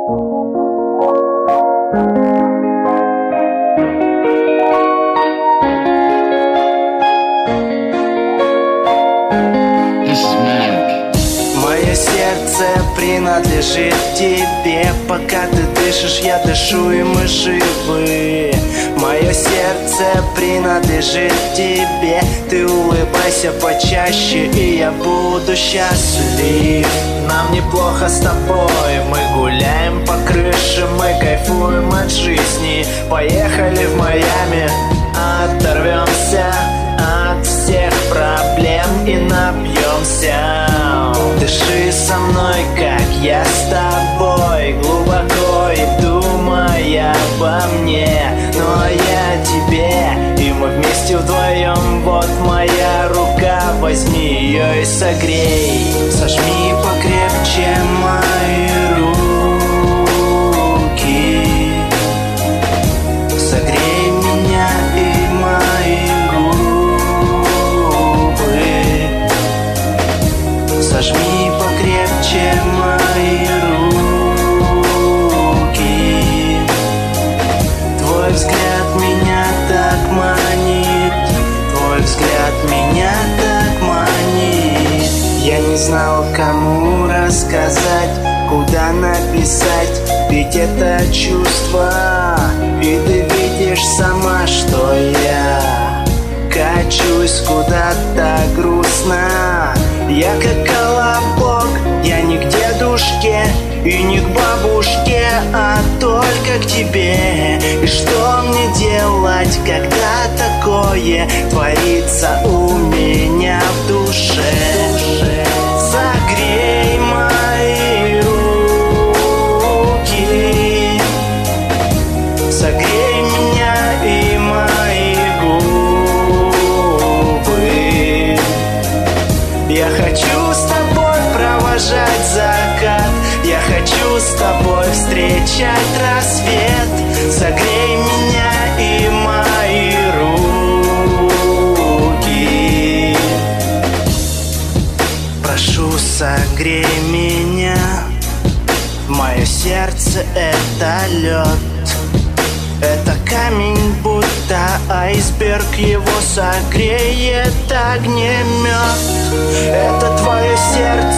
Мое сердце принадлежит тебе. Пока ты дышишь, я дышу, и мы живы. Мое сердце принадлежит тебе. Ты улыбайся почаще, и я буду счастлив. Нам неплохо с тобой, мы гуляем по крыше, мы кайфуем от жизни. Поехали в Майами, оторвемся от всех проблем и напьемся. Дыши со мной, как я с тобой, глубоко и думая обо мне. Ну а я тебе, и мы вместе вдвоем. Вот моя рука, возьми ее и согрей. Сожми покрепче мои руки, согрей меня и мои губы. Сожми покрепче мои руки. Твой взгляд меня так манит, твой взгляд меня так манит. Я не знал, кому рассказать, куда написать, ведь это чувство. И ты видишь сама, что я качусь куда-то грустно. Я как колобок, я не к дедушке и не к бабушке, а только к тебе. И что мне делать, когда такое творится у меня в душе? Согрей мои руки, согрей меня и мои губы. Я хочу с тобой провожать закат, я хочу с тобой встречать рассвет. Согрей меня и мои руки. Прошу, согрей меня. Мое сердце — это лед, это камень, будто айсберг, его согреет огнемет. Это твое сердце